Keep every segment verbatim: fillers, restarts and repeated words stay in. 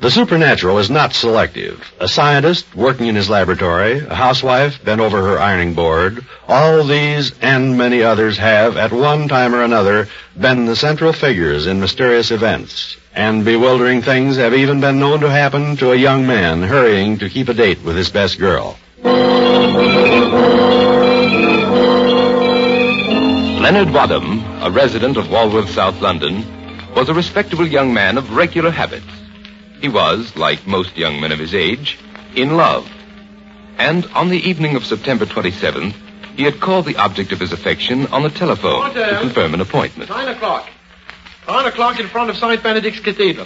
The supernatural is not selective. A scientist working in his laboratory, a housewife bent over her ironing board, all these and many others have, at one time or another, been the central figures in mysterious events. And bewildering things have even been known to happen to a young man hurrying to keep a date with his best girl. Leonard Wadham, a resident of Walworth, South London, was a respectable young man of regular habits. He was, like most young men of his age, in love. And on the evening of September twenty-seventh, he had called the object of his affection on the telephone Order. to confirm an appointment. Nine o'clock. Nine o'clock in front of Saint Benedict's Cathedral.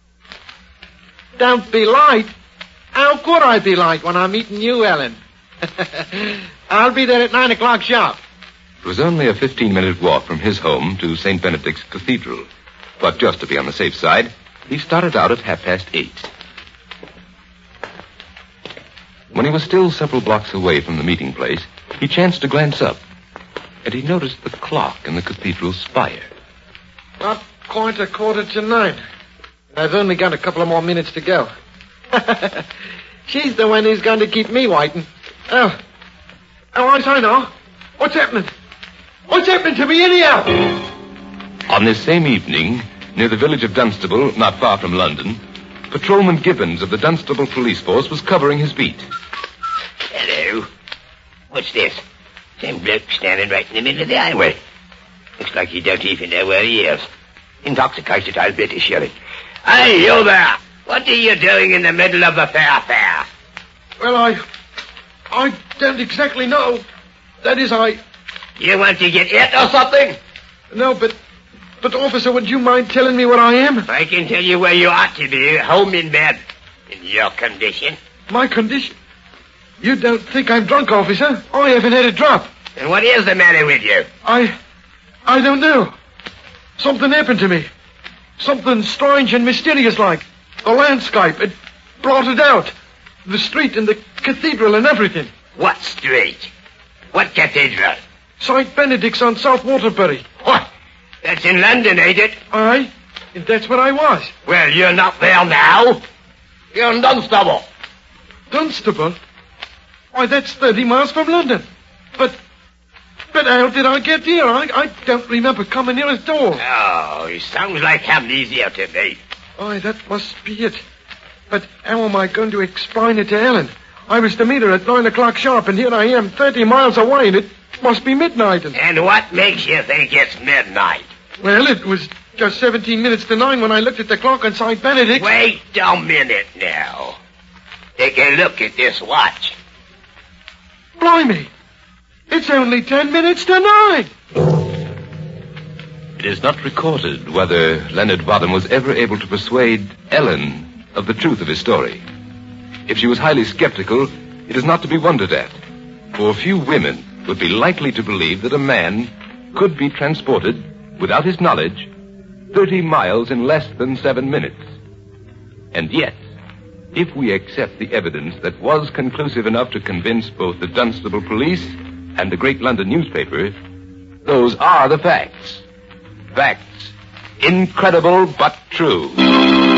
Don't be late. How could I be late when I'm meeting you, Ellen? I'll be there at nine o'clock sharp. It was only a fifteen-minute walk from his home to Saint Benedict's Cathedral. But just to be on the safe side, he started out at half past eight. When he was still several blocks away from the meeting place, he chanced to glance up, and he noticed the clock in the cathedral's spire. Not quite a quarter to nine. I've only got a couple of more minutes to go. She's the one who's going to keep me waiting. Oh. Oh, I say now. What's happening? What's happening to me anyhow? On this same evening, near the village of Dunstable, not far from London, Patrolman Gibbons of the Dunstable Police Force was covering his beat. Hello. What's this? Same bloke standing right in the middle of the highway. Looks like he don't even know where he is. Intoxicated, I'll bet, surely. Hey, you there! What are you doing in the middle of the fair fair? Well, I... I don't exactly know. That is, I... You want to get hit or something? No, but... But, officer, would you mind telling me what I am? I can tell you where you ought to be, home in bed. In your condition. My condition? You don't think I'm drunk, officer? I haven't had a drop. And what is the matter with you? I... I don't know. Something happened to me. Something strange and mysterious-like. The landscape, it blotted out. The street and the cathedral and everything. What street? What cathedral? Saint Benedict's on South Waterbury. What? That's in London, ain't it? Aye. And that's where I was. Well, you're not there now. You're in Dunstable. Dunstable? Why, that's thirty miles from London. But... But how did I get here? I, I don't remember coming here at all. Oh, it sounds like amnesia to me. Aye, that must be it. But how am I going to explain it to Ellen? I was to meet her at nine o'clock sharp, and here I am, thirty miles away, and it must be midnight. And, and what makes you think it's midnight? Well, it was just seventeen minutes to nine when I looked at the clock on Saint Benedict. Wait a minute now. Take a look at this watch. Blimey. It's only ten minutes to nine. It is not recorded whether Leonard Wadham was ever able to persuade Ellen of the truth of his story. If she was highly skeptical, it is not to be wondered at, for few women would be likely to believe that a man could be transported, without his knowledge, thirty miles in less than seven minutes. And yet, if we accept the evidence that was conclusive enough to convince both the Dunstable police and the great London newspaper, those are the facts. Facts. Incredible but true.